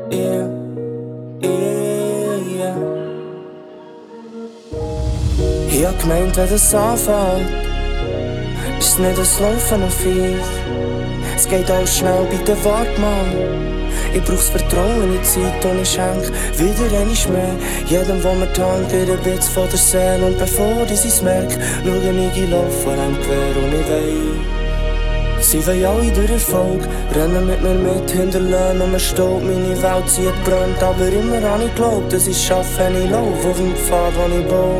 Yeah, yeah. Ich hab gemeint, wenn das anfängt, ist nicht das Laufen auf Eis. Es geht alles schnell, bitte wart mal. Ich brauch's Vertrauen in die Zeit und ich schenk wieder einmal mehr. Jedem, wo mir die Hand geht, ein bisschen von der Seele. Und bevor ich es merk, schau ich lauf vor einem quer und ich weiss. Sie wollen alle durch Erfolg, rennen mit mir mit, hinterlassen und mir Staub. Meine Welt zieht brennt, aber immer an ich glaub, dass ich's schaffe, wenn ich lauf auf dem Pfad, den ich baue.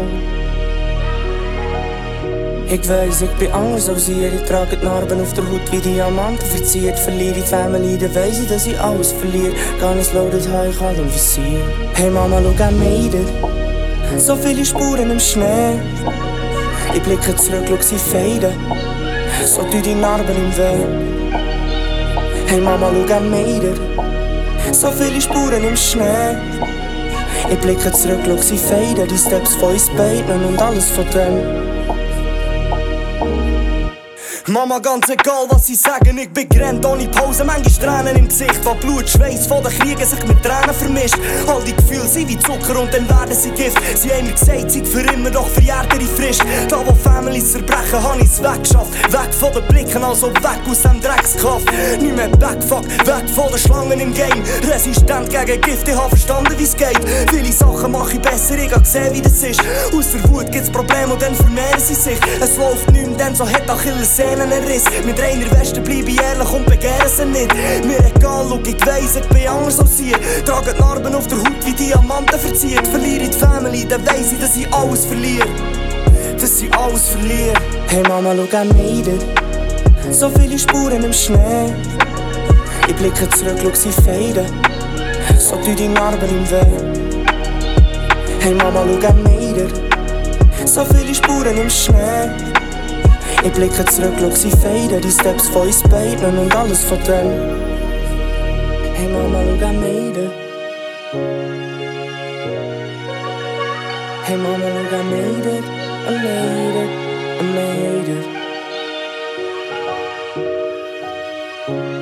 Ich weiss, ich bin anders als ihr. Ich trage die Narben auf der Haut wie Diamanten verziert. Verliere die Family, dann weiss ich, dass ich alles verliere. Gar nicht loaded high, ich halt im Visier. Hey Mama, schau an mich wieder. So viele Spuren im Schnee. Ich blicke zurück, schau sie fade. So tun die Narben im Weg. Hey Mama, schau an mich wieder. So viele Spuren im Schnee. Ich blicke zurück, schau sie fade. Die Steps von uns beiden und alles von dem. Mama, ganz egal was sie sagen, ich bin gerannt ohne Pause. Manchmal Tränen im Gesicht, weil Blut, Schweiß von den Kriegen sich mit Tränen vermischt. All die Gefühle sind wie Zucker und dann werden sie Gift. Sie haben mir gesagt, Zeit für immer, doch verjährt ihre Frist. Da wo Families zerbrechen, hab ich's weggeschafft. Weg von den Blicken, also weg aus dem Dreckskaff. Nicht mehr Backfuck, weg von den Schlangen im Game. Resistent gegen Gift, ich hab verstanden wie's geht. Viele Sachen mach ich besser, ich hab gesehen wie das ist. Aus der Wut gibt's Probleme und dann vermehren sie sich. Es läuft nicht mehr, denn so hat Achilles Sehnen einen Riss. Mit reiner Weste bleib ich ehrlich und begehren sie nicht. Mir egal, schau, ich weiss, ich bin anders als ihr. Trage die Narben auf der Haut wie Diamanten verziert. Verliere die Family, dann weiss ich, dass ich alles verliere. Dass ich alles verliere. Hey Mama, schau an mich wieder. So viele Spuren im Schnee. Ich blicke zurück, schau sie faden. So tun die Narben im Weg. Hey Mama, schau an mich wieder. So viele Spuren im Schnee. Ich blicke zurück, schau sie faden. Die Steps von uns beiden und alles von dem. Hey Mama, schau an mich wieder. Hey Mama, schau an mich wieder. I made it, I made it.